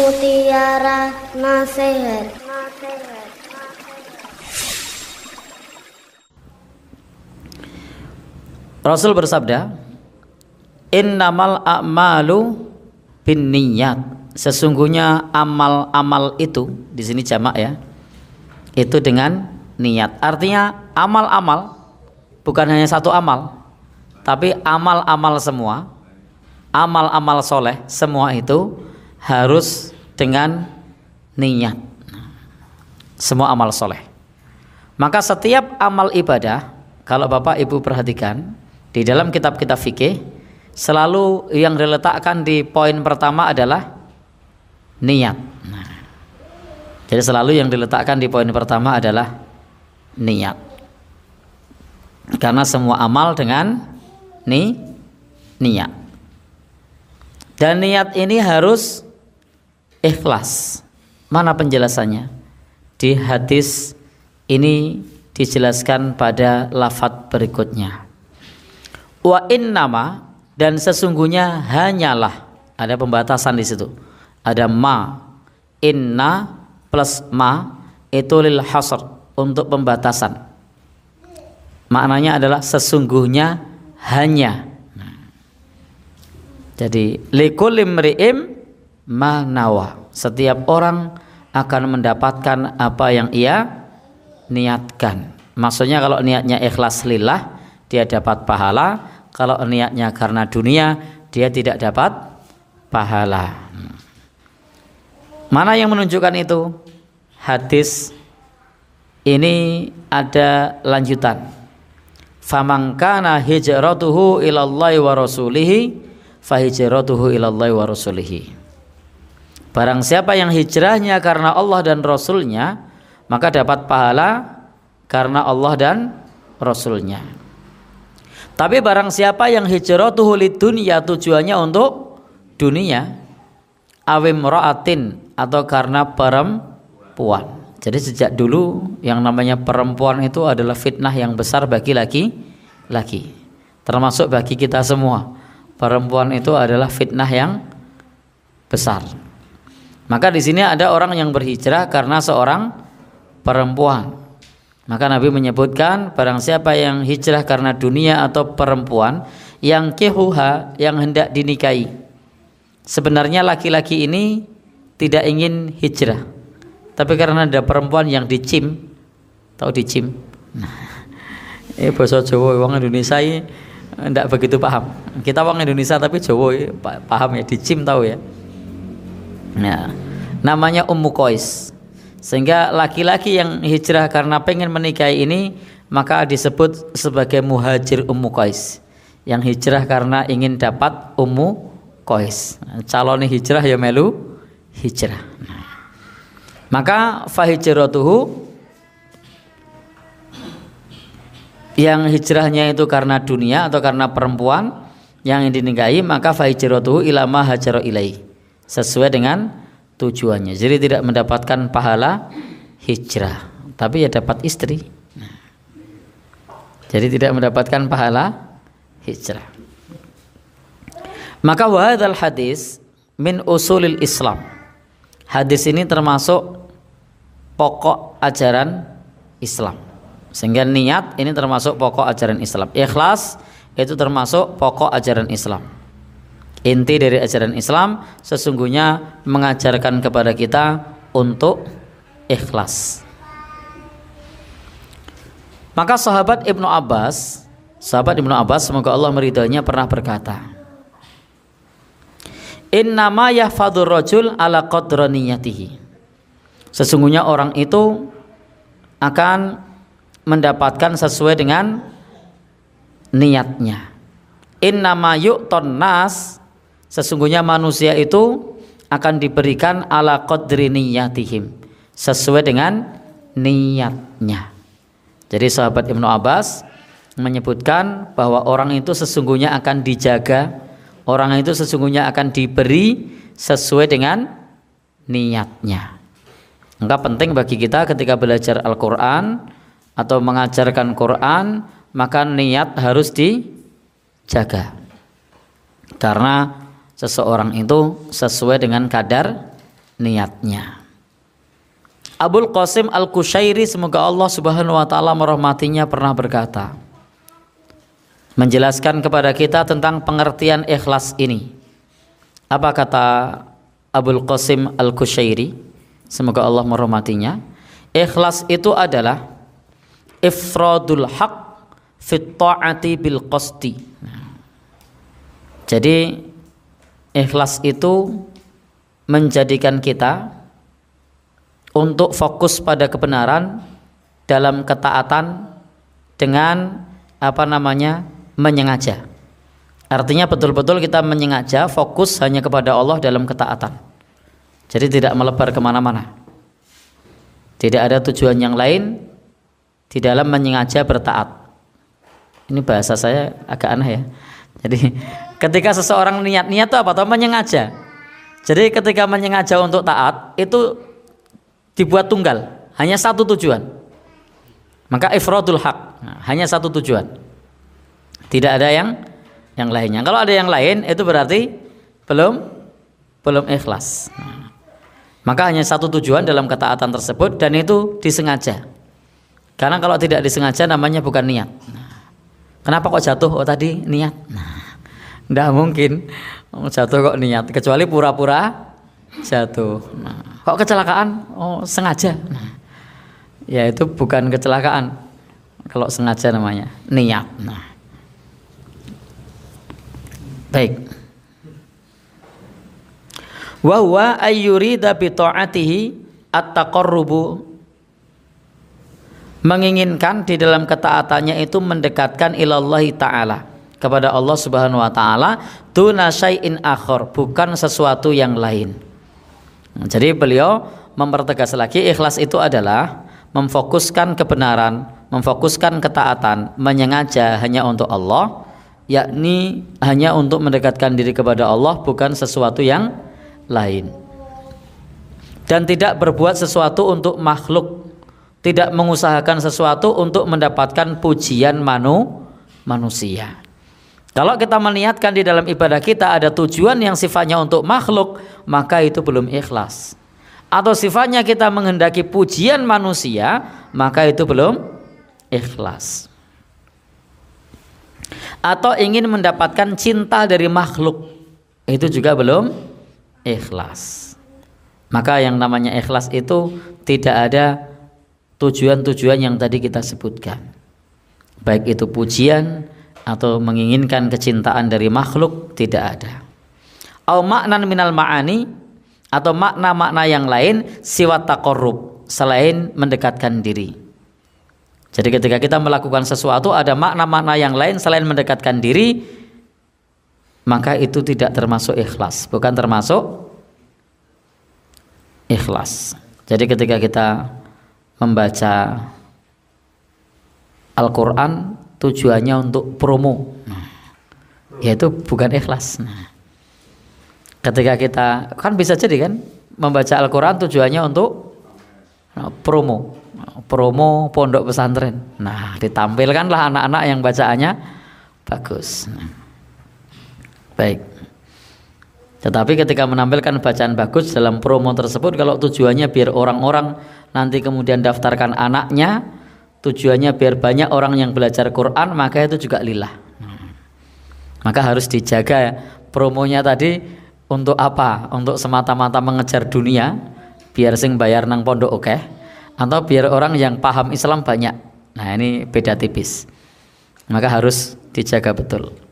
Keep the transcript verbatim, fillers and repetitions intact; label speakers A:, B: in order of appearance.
A: Mutiara Nasihat.
B: Rasul bersabda, innamal a'malu binniyat. Sesungguhnya amal-amal itu, di sini jamak ya, itu dengan niat. Artinya amal-amal bukan hanya satu amal, tapi amal-amal semua, amal-amal soleh semua itu harus dengan niat. Semua amal soleh. Maka setiap amal ibadah, kalau Bapak Ibu perhatikan di dalam kitab-kitab fikih, selalu yang diletakkan di poin pertama adalah niat. Nah, jadi selalu yang diletakkan di poin pertama adalah niat. Karena semua amal dengan ni niat. Dan niat ini harus ikhlas. Mana penjelasannya? Di hadis ini dijelaskan pada lafadz berikutnya. Wa innama, dan sesungguhnya hanyalah, ada pembatasan di situ. Ada ma, inna plus ma itu lil hasr, untuk pembatasan. Maknanya adalah sesungguhnya hanya. Nah, jadi likulli imri'im ma nawa, setiap orang akan mendapatkan apa yang ia niatkan. Maksudnya kalau niatnya ikhlas lillah, dia dapat pahala. Kalau niatnya karena dunia, dia tidak dapat pahala. Mana yang menunjukkan itu? Hadis ini ada lanjutan. Faman kana hijratuhu ilallahi wa rasulihi fa hijratuhu ilallahi wa rasulihi. Barang siapa yang hijrahnya karena Allah dan Rasulnya, maka dapat pahala karena Allah dan Rasulnya. Tapi barang siapa yang hijratuhu lidunya, tujuannya untuk dunia, awim ra'atin, atau karena perempuan. Jadi sejak dulu yang namanya perempuan itu adalah fitnah yang besar bagi laki-laki, termasuk bagi kita semua. Perempuan itu adalah fitnah yang besar. Maka di sini ada orang yang berhijrah karena seorang perempuan. Maka Nabi menyebutkan barang siapa yang hijrah karena dunia atau perempuan, yang kihuha, yang hendak dinikahi. Sebenarnya laki-laki ini tidak ingin hijrah, tapi karena ada perempuan yang dicim, tahu dicim? Nah, eh bahasa Jawa orang Indonesia ini tidak begitu paham. Kita orang Indonesia tapi Jawa paham ya, dicim tahu ya. Nah, namanya Ummu Qais. Sehingga laki-laki yang hijrah karena pengen menikahi ini, maka disebut sebagai muhajir Ummu Qais, yang hijrah karena ingin dapat Ummu Qais. Calon hijrah ya melu hijrah. Nah, maka fahijratuhu, yang hijrahnya itu karena dunia atau karena perempuan yang dinikahi, maka fahijratuhu ila ma hajara ilaihi, sesuai dengan tujuannya. Jadi tidak mendapatkan pahala hijrah, tapi ya dapat istri. Nah, jadi tidak mendapatkan pahala hijrah. Maka wahadzal hadis min usulil Islam. Hadis ini termasuk pokok ajaran Islam. Sehingga niat ini termasuk pokok ajaran Islam. Ikhlas itu termasuk pokok ajaran Islam. Inti dari ajaran Islam sesungguhnya mengajarkan kepada kita untuk ikhlas. Maka sahabat Ibnu Abbas, sahabat Ibnu Abbas semoga Allah meridhoinya, pernah berkata, innama yahfadur rajul ala qadri niyatihi. Sesungguhnya orang itu akan mendapatkan sesuai dengan niatnya. Innama yu'ton nas, sesungguhnya manusia itu akan diberikan ala qadri niyatihim, sesuai dengan niatnya. Jadi sahabat Ibnu Abbas menyebutkan bahwa orang itu sesungguhnya akan dijaga, orang itu sesungguhnya akan diberi sesuai dengan niatnya. Maka penting bagi kita ketika belajar Al-Quran atau mengajarkan Quran, maka niat harus dijaga. Karena seseorang itu sesuai dengan kadar niatnya. Abul Qasim Al-Qushairi, semoga Allah Subhanahu wa taala merahmatinya, pernah berkata, menjelaskan kepada kita tentang pengertian ikhlas ini. Apa kata Abul Qasim Al-Qushairi, semoga Allah merahmatinya? Ikhlas itu adalah ifradul haq fit ta'ati bil qasdi. Jadi ikhlas itu menjadikan kita untuk fokus pada kebenaran dalam ketaatan dengan apa namanya menyengaja. Artinya betul-betul kita menyengaja fokus hanya kepada Allah dalam ketaatan. Jadi tidak melebar kemana-mana. Tidak ada tujuan yang lain di dalam menyengaja bertaat. Ini bahasa saya agak aneh ya. Jadi ketika seseorang niat-niat itu apa? Atau menyengaja. Jadi ketika menyengaja untuk taat itu dibuat tunggal, hanya satu tujuan. Maka ifradul haq, nah, hanya satu tujuan. Tidak ada yang yang lainnya. Kalau ada yang lain itu berarti belum belum ikhlas. Nah, maka hanya satu tujuan dalam ketaatan tersebut dan itu disengaja. Karena kalau tidak disengaja namanya bukan niat. Nah, kenapa kok jatuh? Oh tadi niat. Nah, tidak mungkin jatuh kok niat, kecuali pura-pura jatuh. Nah, kok kecelakaan? Oh sengaja. Nah, ya itu bukan kecelakaan. Kalau sengaja namanya niat. Nah, baik. Wa huwa ayyurida bi ta'atihi at-taqarrubu, menginginkan di dalam ketaatannya itu mendekatkan ilallahi ta'ala, kepada Allah Subhanahu wa taala, duna syai'in akhar, bukan sesuatu yang lain. Jadi beliau mempertegas lagi, ikhlas itu adalah memfokuskan kebenaran, memfokuskan ketaatan, menyengaja hanya untuk Allah, yakni hanya untuk mendekatkan diri kepada Allah, bukan sesuatu yang lain. Dan tidak berbuat sesuatu untuk makhluk, tidak mengusahakan sesuatu untuk mendapatkan pujian manu, manusia. Kalau kita meniatkan di dalam ibadah kita ada tujuan yang sifatnya untuk makhluk, maka itu belum ikhlas. Atau sifatnya kita menghendaki pujian manusia, maka itu belum ikhlas. Atau ingin mendapatkan cinta dari makhluk, itu juga belum ikhlas. Maka yang namanya ikhlas itu tidak ada tujuan-tujuan yang tadi kita sebutkan, baik itu pujian atau menginginkan kecintaan dari makhluk, tidak ada. Au maknan minal ma'ani, atau makna-makna yang lain siwat taqarrub, selain mendekatkan diri. Jadi ketika kita melakukan sesuatu ada makna-makna yang lain selain mendekatkan diri, maka itu tidak termasuk ikhlas, bukan termasuk ikhlas. Jadi ketika kita membaca Al-Quran tujuannya untuk promo, nah, yaitu bukan ikhlas. Nah, ketika kita kan bisa jadi kan membaca Al-Quran tujuannya untuk nah, promo, promo pondok pesantren. Nah, ditampilkanlah anak-anak yang bacaannya bagus. Nah, baik. Tetapi ketika menampilkan bacaan bagus dalam promo tersebut, kalau tujuannya biar orang-orang nanti kemudian daftarkan anaknya, tujuannya biar banyak orang yang belajar Quran, maka itu juga lillah. Maka harus dijaga promonya tadi untuk apa? Untuk semata-mata mengejar dunia, biar sing bayar nang pondok oke, atau biar orang yang paham Islam banyak. Nah ini beda tipis. Maka harus dijaga betul.